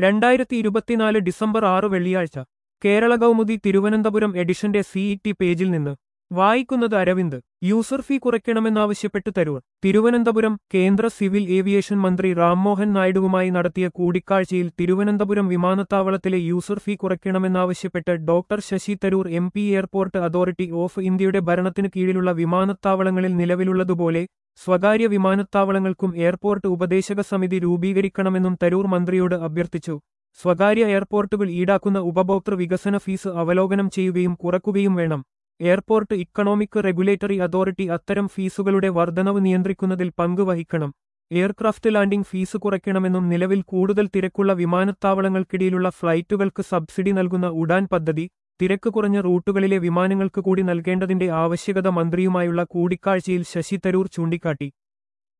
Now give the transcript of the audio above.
2024 December 6 വെള്ളിയാഴ്ച കേരള കൗമുദി തിരുവനന്തപുരം എഡിഷന്റെ CET പേജിൽ നിന്ന് വായിക്കുന്നത് അരവിന്ദ്. യൂസർ ഫീ കുറയ്ക്കണമെന്നാവശ്യപ്പെട്ട് തരൂർ. തിരുവനന്തപുരം. കേന്ദ്ര സിവിൽ ഏവിയേഷൻ മന്ത്രി റാംമോഹൻ നായിഡുവുമായി നടത്തിയ കൂടിക്കാഴ്ചയിൽ തിരുവനന്തപുരം വിമാനത്താവളത്തിലെ യൂസർ ഫീ കുറയ്ക്കണമെന്നാവശ്യപ്പെട്ട് doctor Shashi Tharoor M P airport authority of ഇന്ത്യയുടെ ഭരണത്തിന് കീഴിലുള്ള വിമാനത്താവളങ്ങളിൽ നിലവിലുള്ളതുപോലെ സ്വകാര്യ വിമാനത്താവളങ്ങൾക്കും എയർപോർട്ട് ഉപദേശക സമിതി രൂപീകരിക്കണമെന്നും തരൂർ മന്ത്രിയോട് അഭ്യർത്ഥിച്ചു. സ്വകാര്യ എയർപോർട്ടുകൾ ഈടാക്കുന്ന ഉപഭോക്തൃ വികസന ഫീസ് അവലോകനം ചെയ്യുകയും കുറയ്ക്കുകയും വേണം. എയർപോർട്ട് ഇക്കണോമിക് റെഗുലേറ്ററി അതോറിറ്റി അത്തരം ഫീസുകളുടെ വർധനവ് നിയന്ത്രിക്കുന്നതിൽ പങ്ക് വഹിക്കണം. എയർക്രാഫ്റ്റ് ലാൻഡിംഗ് ഫീസ് കുറയ്ക്കണമെന്നും നിലവിൽ കൂടുതൽ തിരക്കുള്ള വിമാനത്താവളങ്ങൾക്കിടയിലുള്ള ഫ്ലൈറ്റുകൾക്ക് സബ്സിഡി നൽകുന്ന ഉഡാൻ പദ്ധതി തിരക്ക് കുറഞ്ഞ റൂട്ടുകളിലെ വിമാനങ്ങൾക്ക് കൂടി നൽകേണ്ടതിന്റെ ആവശ്യകത മന്ത്രിയുമായുള്ള കൂടിക്കാഴ്ചയിൽ ശശി തരൂർ ചൂണ്ടിക്കാട്ടി.